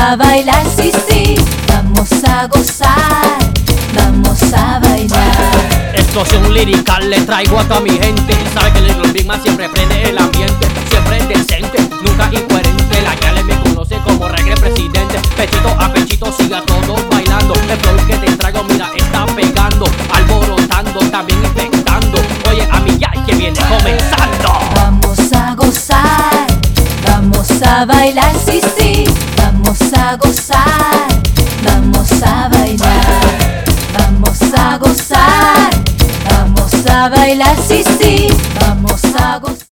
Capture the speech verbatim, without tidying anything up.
a bailar, sí, sí, vamos a gozar, vamos a bailar. Explosión lirical le traigo a toda mi gente. Sabe que el Little Big Man siempre prende el ambiente. Siempre decente, nunca incoherente. La Yale me conoce como reggae presidente. Pechito a pechito sigue a todos bailando. El flow que te traigo, mira, está pegando, alborotando, también infectando. Oye, a mi Yale que viene comenzando. Vamos a gozar, vamos a bailar, sí, sí, vamos a gozar, vamos a bailar. Vamos a gozar, vamos a bailar, sí, sí, vamos a gozar.